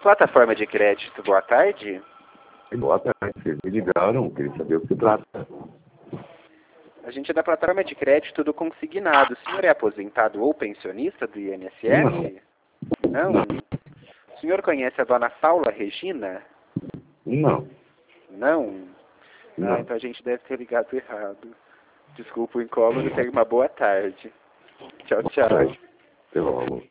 Plataforma de crédito, boa tarde. Boa tarde, vocês me ligaram, queria saber o que se trata. A gente é da plataforma de crédito do consignado. O senhor é aposentado ou pensionista do INSS? Não. Não. O senhor conhece a dona Paula Regina? Não. Não? Não. Então a gente deve ter ligado errado. Desculpa o incômodo, tenha uma boa tarde. Tchau, tchau. Até logo.